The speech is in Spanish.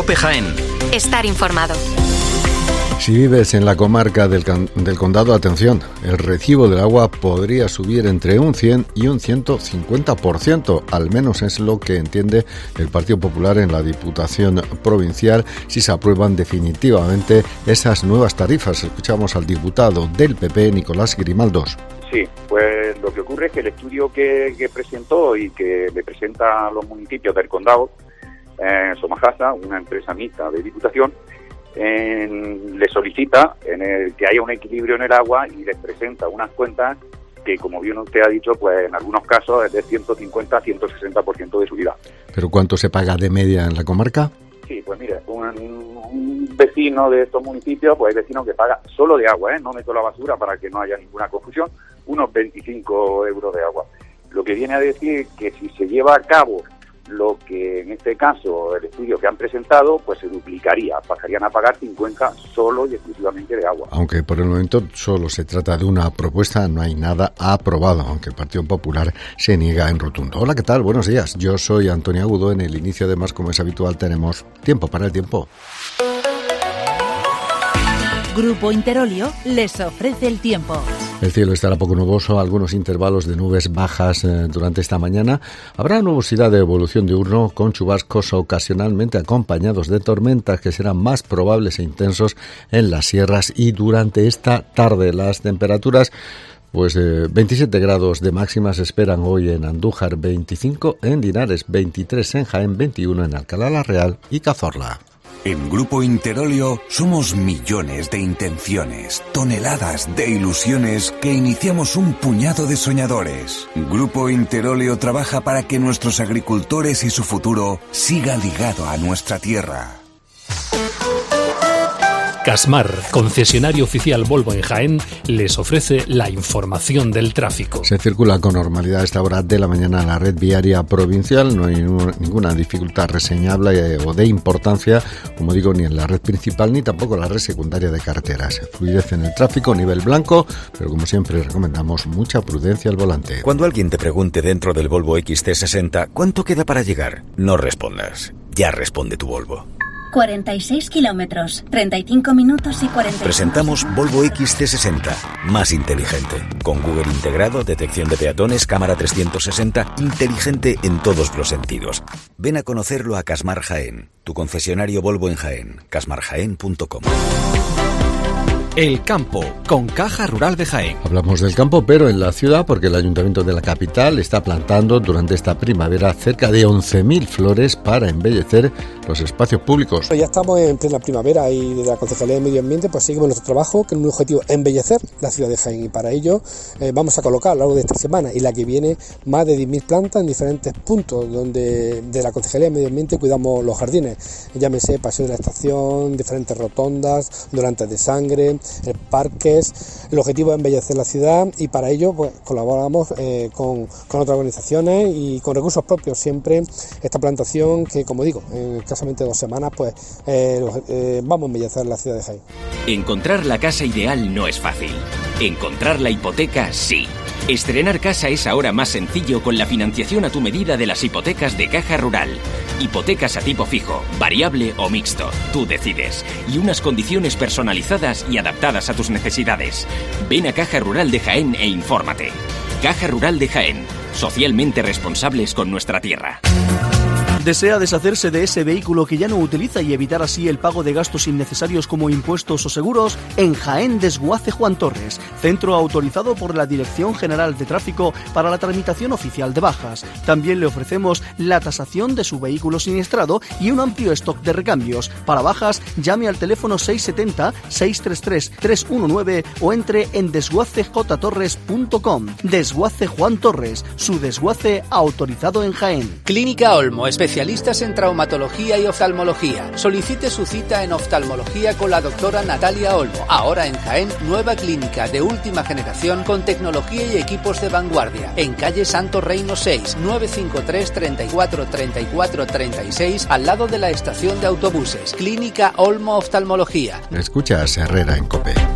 COPE Jaén. Estar informado. Si vives en la comarca del Condado, atención, el recibo del agua podría subir entre un 100 y un 150%, al menos es lo que entiende el Partido Popular en la Diputación Provincial, si se aprueban definitivamente esas nuevas tarifas. Escuchamos al diputado del PP, Nicolás Grimaldos. Sí, pues lo que ocurre es que el estudio que presentó y que le presenta a los municipios del condado, Somajasa, una empresa mixta de Diputación, le solicita que haya un equilibrio en el agua y les presenta unas cuentas que, como bien usted ha dicho, pues en algunos casos es de 150 a 160% de subida. ¿Pero cuánto se paga de media en la comarca? Sí, pues mire, un vecino de estos municipios, pues hay vecinos que paga solo de agua, no meto la basura para que no haya ninguna confusión, unos 25 euros de agua. Lo que viene a decir que si se lleva a cabo lo que en este caso el estudio que han presentado, pues se duplicaría, pasarían a pagar 50 solo y exclusivamente de agua. Aunque por el momento solo se trata de una propuesta, no hay nada aprobado, aunque el Partido Popular se niega en rotundo. Hola, ¿qué tal? Buenos días, yo soy Antonio Agudo. En el inicio de Más, como es habitual, tenemos tiempo para el tiempo. Grupo Interolio les ofrece el tiempo. El cielo estará poco nuboso, algunos intervalos de nubes bajas durante esta mañana. Habrá nubosidad de evolución diurno con chubascos ocasionalmente acompañados de tormentas que serán más probables e intensos en las sierras y durante esta tarde. Las temperaturas, 27 grados de máxima se esperan hoy en Andújar, 25 en Linares, 23 en Jaén, 21 en Alcalá la Real y Cazorla. En Grupo Interolio somos millones de intenciones, toneladas de ilusiones que iniciamos un puñado de soñadores. Grupo Interolio trabaja para que nuestros agricultores y su futuro siga ligado a nuestra tierra. Casmar, concesionario oficial Volvo en Jaén, les ofrece la información del tráfico. Se circula con normalidad a esta hora de la mañana en la red viaria provincial. No hay ninguna dificultad reseñable o de importancia, como digo, ni en la red principal ni tampoco en la red secundaria de carreteras. Fluidez en el tráfico, nivel blanco, pero como siempre recomendamos mucha prudencia al volante. Cuando alguien te pregunte dentro del Volvo XC60 ¿cuánto queda para llegar? No respondas. Ya responde tu Volvo. 46 kilómetros, 35 minutos y 40. Presentamos Volvo XC60, más inteligente. Con Google integrado, detección de peatones, cámara 360, inteligente en todos los sentidos. Ven a conocerlo a Casmar Jaén, tu concesionario Volvo en Jaén, casmarjaén.com. El campo, con Caja Rural de Jaén. Hablamos del campo, pero en la ciudad, porque el Ayuntamiento de la capital está plantando durante esta primavera cerca de 11.000 flores para embellecer los espacios públicos. Ya estamos en plena primavera y desde la Concejalía de Medio Ambiente pues seguimos nuestro trabajo, que es un objetivo, embellecer la ciudad de Jaén, y para ello vamos a colocar a lo largo de esta semana y la que viene más de 10.000 plantas en diferentes puntos donde de la Concejalía de Medio Ambiente cuidamos los jardines, llámese Paseo de la Estación, diferentes rotondas, donantes de sangre, parques. El objetivo es embellecer la ciudad y para ello pues colaboramos con otras organizaciones y con recursos propios siempre. Esta plantación que, como digo, en escasamente 2 semanas pues vamos a embellecer la ciudad de Jaén. Encontrar la casa ideal no es fácil. Encontrar la hipoteca sí. Estrenar casa es ahora más sencillo con la financiación a tu medida de las hipotecas de Caja Rural. Hipotecas a tipo fijo, variable o mixto, tú decides. Y unas condiciones personalizadas y adaptadas a tus necesidades. Ven a Caja Rural de Jaén e infórmate. Caja Rural de Jaén, socialmente responsables con nuestra tierra. ¿Desea deshacerse de ese vehículo que ya no utiliza y evitar así el pago de gastos innecesarios como impuestos o seguros? En Jaén Desguace Juan Torres, centro autorizado por la Dirección General de Tráfico para la tramitación oficial de bajas. También le ofrecemos la tasación de su vehículo siniestrado y un amplio stock de recambios. Para bajas, llame al teléfono 670-633-319 o entre en desguacejtorres.com. Desguace Juan Torres, su desguace autorizado en Jaén. Clínica Olmo, especialistas en traumatología y oftalmología. Solicite su cita en oftalmología con la doctora Natalia Olmo. Ahora en Jaén, nueva clínica de última generación con tecnología y equipos de vanguardia. En calle Santo Reino 6, 953 34 34 36, al lado de la estación de autobuses. Clínica Olmo Oftalmología. Escuchas Herrera en COPE.